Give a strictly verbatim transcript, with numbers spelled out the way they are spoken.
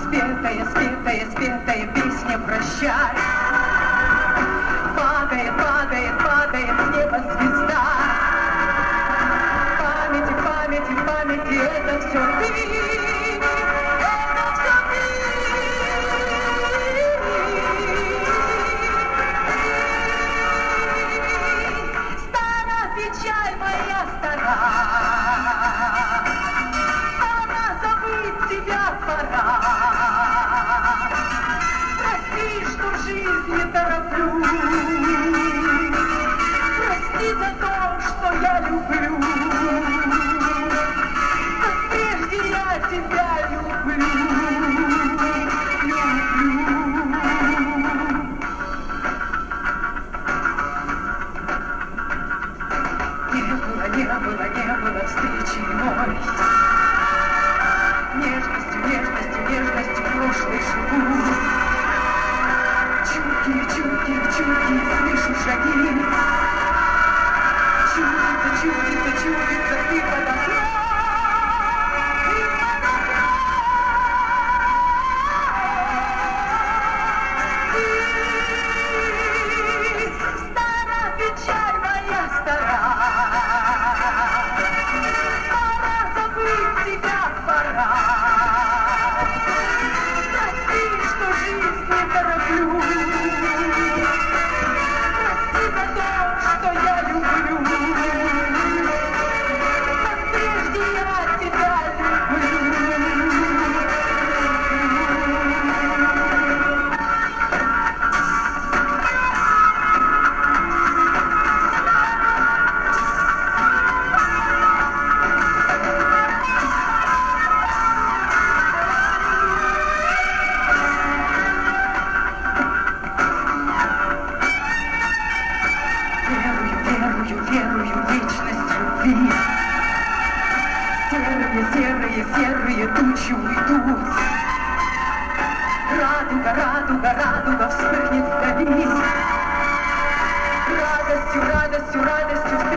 Спетая, спетая, спетая песня «Прощай». Падает, падает, падает с неба звезда. Памяти, памяти, памяти, это все ты. Это все ты. Стара печаль моя стара. Пора забыть тебя, пора. Прости, что в жизни тороплю. Прости за то, что я люблю. Как прежде я тебя люблю. Люблю. Не было, не было, не было встречи иной. Нежностью, нежностью, нежностью прошлой живу. Чуткие, чуткие, чуткие, слышу шаги. Чудится, чудится, чудится, ты подо мной. Ты подо мной. Ты стара печаль моя стара. Пора забыть тебя, пора. Прости, что жизнь не тороплю. Прости за то, что я люблю. Как прежде я тебя люблю. Верую, верую, верую в вечность любви. Серые, серые, серые тучи уйдут. Радуга, радуга, радуга вспыхнет вдали. Радостью, радостью, радостью